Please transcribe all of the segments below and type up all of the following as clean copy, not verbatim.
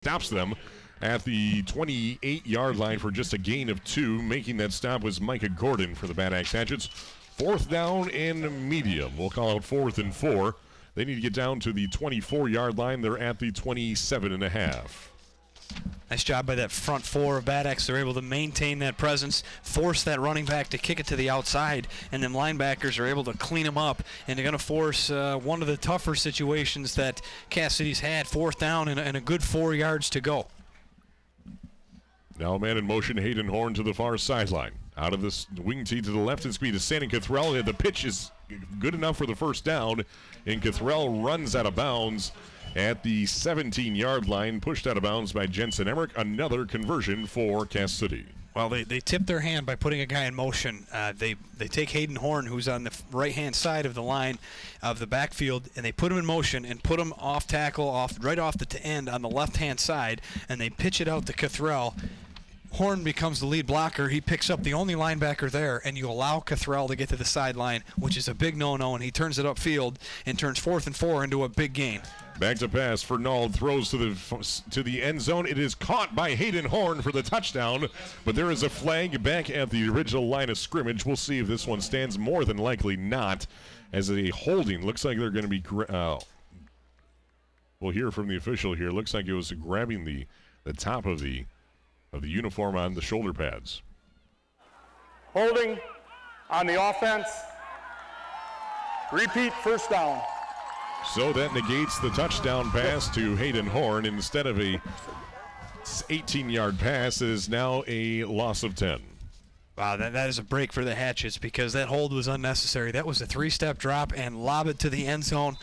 stops them at the 28-yard line for just a gain of 2. Making that stop was Micah Gordon for the Bad Axe Hatchets. 4th down and medium. We'll call out 4th and 4. They need to get down to the 24-yard line. They're at the 27.5. Nice job by that front four of Bad Axe. They're able to maintain that presence, force that running back to kick it to the outside, and then linebackers are able to clean them up, and they're going to force one of the tougher situations that Cass City's had, 4th down and a good 4 yards to go. Now man in motion, Hayden Horn to the far sideline. Out of this wing tee to the left, it's going to be to Sandon Cothrell. The pitch is good enough for the first down, and Cothrell runs out of bounds at the 17-yard line, pushed out of bounds by Jensen Emmerich. Another conversion for Cass City. Well, they tip their hand by putting a guy in motion. They take Hayden Horn, who's on the right-hand side of the line of the backfield, and they put him in motion and put him off tackle, right off the end on the left-hand side, and they pitch it out to Cothrell. Horn becomes the lead blocker. He picks up the only linebacker there, and you allow Cothrell to get to the sideline, which is a big no-no, and he turns it upfield and turns 4th and 4 into a big gain. Back to pass. Fernald throws to the end zone. It is caught by Hayden Horn for the touchdown, but there is a flag back at the original line of scrimmage. We'll see if this one stands. More than likely not, as a holding. Looks like they're going to be we'll hear from the official here. Looks like it was grabbing the top of the uniform on the shoulder pads. Holding on the offense. Repeat, first down. So that negates the touchdown pass to Hayden Horn. Instead of a 18-yard pass, it is now a loss of 10. Wow, that is a break for the Hatchets because that hold was unnecessary. That was a 3-step drop and lob it to the end zone.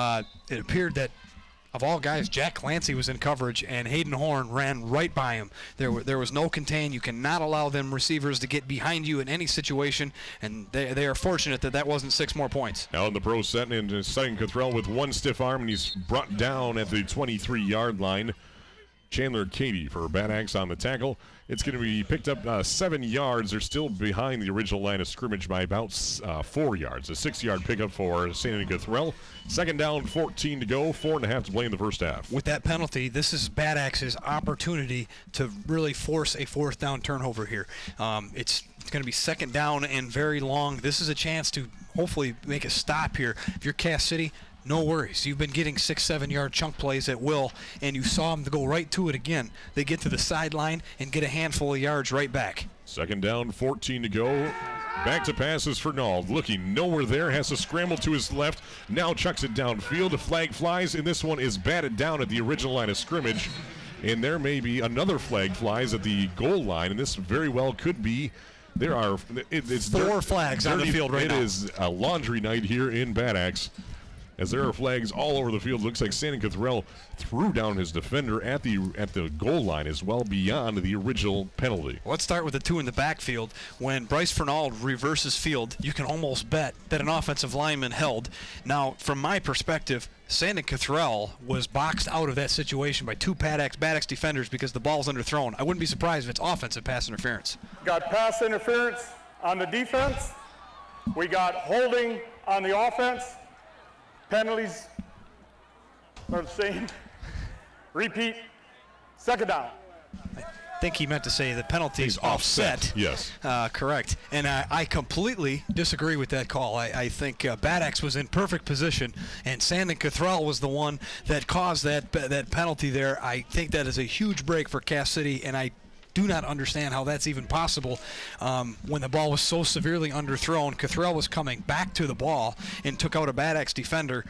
It appeared that, of all guys, Jack Clancy was in coverage, and Hayden Horn ran right by him. There was no contain. You cannot allow them receivers to get behind you in any situation, and they are fortunate that wasn't 6 more points. Now in the pro set, and Sutton Cothrell with one stiff arm, and he's brought down at the 23-yard line. Chandler Cady for Bad Axe on the tackle. It's going to be picked up 7 yards. They're still behind the original line of scrimmage by about 4 yards. A 6-yard pickup for Sandon Cothrell. 2nd down, 14 to go. 4.5 to play in the first half. With that penalty, this is Bad Axe's opportunity to really force a 4th down turnover here. It's going to be 2nd down and very long. This is a chance to hopefully make a stop here. If you're Cass City, no worries. You've been getting 6-7 yard chunk plays at will, and you saw them go right to it again. They get to the sideline and get a handful of yards right back. 2nd down, 14 to go. Back to passes for Nald. Looking nowhere there. Has to scramble to his left. Now chucks it downfield. A flag flies, and this one is batted down at the original line of scrimmage. And there may be another flag flies at the goal line, and this very well could be. There are it's 4 flags on the field right now. It is a laundry night here in Bad Axe, as there are flags all over the field. Looks like Sandon Cothrell threw down his defender at the goal line as well, beyond the original penalty. Let's start with the 2 in the backfield. When Bryce Fernald reverses field, you can almost bet that an offensive lineman held. Now, from my perspective, Sandon Cothrell was boxed out of that situation by 2 Bad Axe defenders because the ball's underthrown. I wouldn't be surprised if it's offensive pass interference. Got pass interference on the defense. We got holding on the offense. Penalties are the same. Repeat, 2nd down. I think he meant to say the penalty is offset. Yes. Correct. And I completely disagree with that call. I think Bad Axe was in perfect position, and Sandon Cothrell was the one that caused that penalty there. I think that is a huge break for Cass City, and I do not understand how that's even possible when the ball was so severely underthrown. Cothrell was coming back to the ball and took out a Bad Axe defender.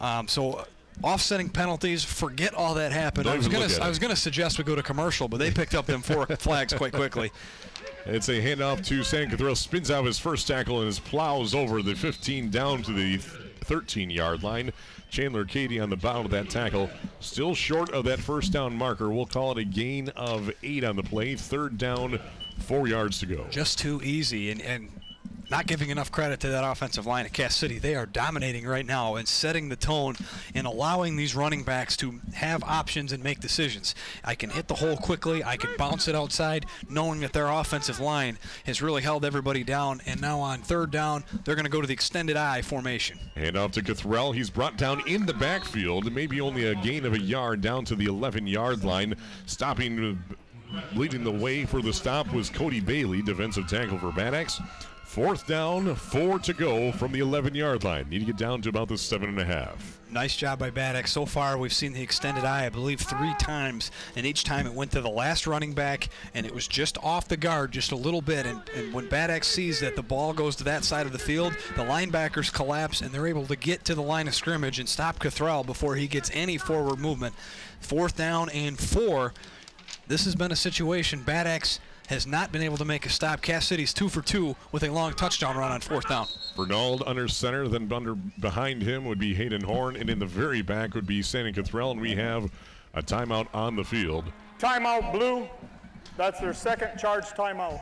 So offsetting penalties, forget all that happened. I was going to suggest we go to commercial, but they picked up them 4 flags quite quickly. It's a handoff to Sandon Cothrell. Spins out his first tackle and plows over the 15 down to the 13-yard line. Chandler Cady on the bound of that tackle. Still short of that first down marker. We'll call it a gain of 8 on the play. 3rd down, 4 yards to go. Just too easy. And not giving enough credit to that offensive line at Cass City. They are dominating right now and setting the tone and allowing these running backs to have options and make decisions. I can hit the hole quickly. I can bounce it outside, knowing that their offensive line has really held everybody down. And now on third down, they're going to go to the extended I formation. Hand off to Cothrell. He's brought down in the backfield, maybe only a gain of a yard down to the 11-yard line. Leading the way for the stop was Cody Bailey, defensive tackle for Bad Axe. Fourth down, 4 to go from the 11-yard line. Need to get down to about the 7.5. Nice job by Bad Axe. So far, we've seen the extended I believe 3 times, and each time it went to the last running back, and it was just off the guard just a little bit. And when Bad Axe sees that the ball goes to that side of the field, the linebackers collapse, and they're able to get to the line of scrimmage and stop Cothrell before he gets any forward movement. Fourth down and 4. This has been a situation Bad Axe has not been able to make a stop. Cass City's 2 for 2 with a long touchdown run on fourth down. Bernald under center, then behind him would be Hayden Horn, and in the very back would be Sandon Cothrell, and we have a timeout on the field. Timeout, Blue. That's their second charge timeout.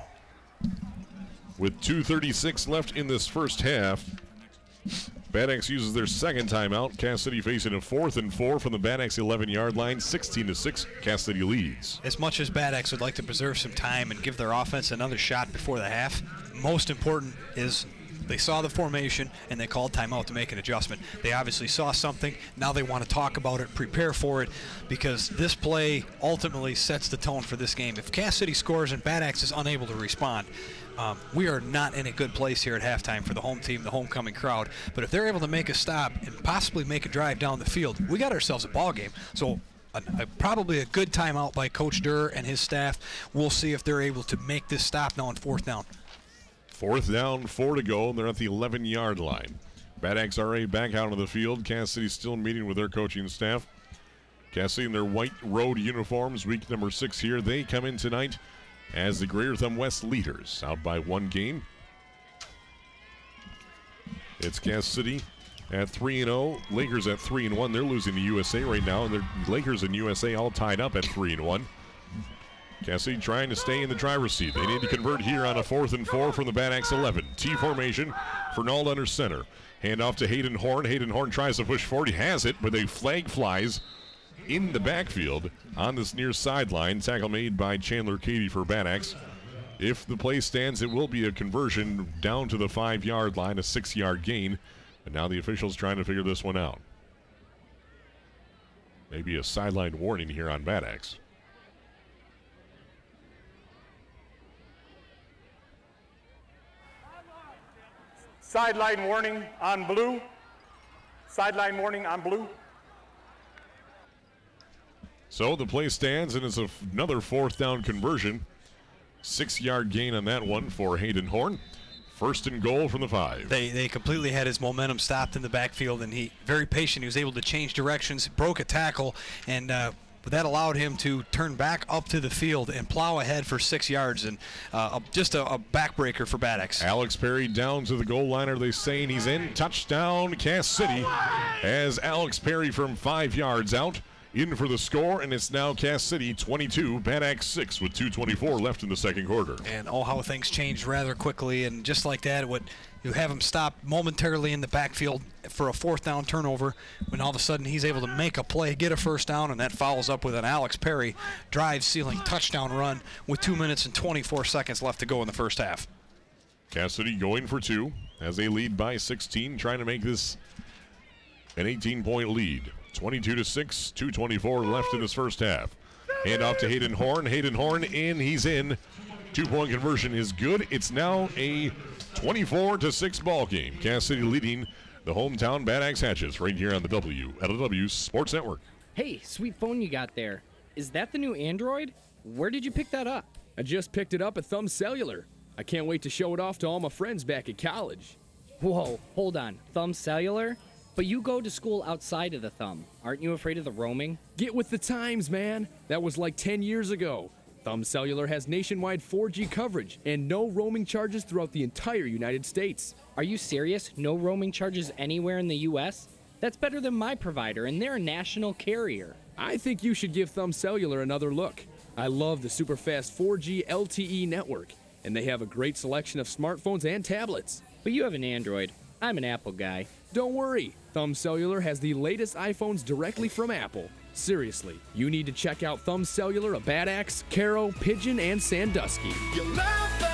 With 2:36 left in this first half, Bad Axe uses their second timeout. Cass City facing a 4th and 4 from the Bad Axe 11-yard line. 16-6, Cass City leads. As much as Bad Axe would like to preserve some time and give their offense another shot before the half, most important is they saw the formation and they called timeout to make an adjustment. They obviously saw something. Now they want to talk about it, prepare for it, because this play ultimately sets the tone for this game. If Cass City scores and Bad Axe is unable to respond, we are not in a good place here at halftime for the home team, the homecoming crowd. But if they're able to make a stop and possibly make a drive down the field, we got ourselves a ball game. So probably a good timeout by Coach Durr and his staff. We'll see if they're able to make this stop now on fourth down. Fourth down, 4 to go, and they're at the 11-yard line. Bad Axe RA back out on the field. Cass City still meeting with their coaching staff. Cass City in their white road uniforms, week number 6 here. They come in tonight as the Greater Thumb West leaders, out by 1 game. It's Cass City at 3-0, Lakers at 3-1. They're losing to USA right now, and the Lakers and USA all tied up at 3-1. Cass City trying to stay in the driver's seat. They need to convert here on a 4th and 4 from the Bad Axe 11. T formation, Fernald under center. Hand off to Hayden Horn. Hayden Horn tries to push forward. He has it, but a flag flies in the backfield on this near sideline. Tackle made by Chandler Cady for Bad Axe. If the play stands, it will be a conversion down to the 5-yard line, a 6-yard gain. And now the officials trying to figure this one out. Maybe a sideline warning here on Bad Axe. Sideline warning on Blue. Sideline warning on Blue. So the play stands, and it's another 4th down conversion. 6-yard gain on that one for Hayden Horn. 1st and goal from the 5. They completely had his momentum stopped in the backfield, and he very patient. He was able to change directions, broke a tackle, and that allowed him to turn back up to the field and plow ahead for 6 yards, and just a backbreaker for Bad Axe. Alex Perry down to the goal line. Are they saying he's in? Touchdown, Cass City, as Alex Perry from 5 yards out. In for the score, and it's now Cass City 22, Bad Axe 6 with 2:24 left in the second quarter. And how things changed rather quickly, and just like that, you have him stop momentarily in the backfield for a 4th down turnover, when all of a sudden he's able to make a play, get a 1st down, and that follows up with an Alex Perry drive-sealing touchdown run with 2 minutes and 24 seconds left to go in the first half. Cass City going for 2 as they lead by 16, trying to make this an 18-point lead. 22-6, 2:24 left in this first half. Hand off to Hayden Horn. Hayden Horn in, he's in. 2-point conversion is good. It's now a 24-6 ball game. Cass City leading the hometown Bad Axe Hatches right here on the WLW Sports Network. Hey, sweet phone you got there. Is that the new Android? Where did you pick that up? I just picked it up at Thumb Cellular. I can't wait to show it off to all my friends back at college. Whoa, hold on. Thumb Cellular? But you go to school outside of the Thumb. Aren't you afraid of the roaming? Get with the times, man. That was like 10 years ago. Thumb Cellular has nationwide 4G coverage and no roaming charges throughout the entire United States. Are you serious? No roaming charges anywhere in the U.S.? That's better than my provider, and they're a national carrier. I think you should give Thumb Cellular another look. I love the super fast 4G LTE network. And they have a great selection of smartphones and tablets. But you have an Android. I'm an Apple guy. Don't worry, Thumb Cellular has the latest iPhones directly from Apple. Seriously, you need to check out Thumb Cellular of Bad Axe, Caro, Pigeon, and Sandusky. You love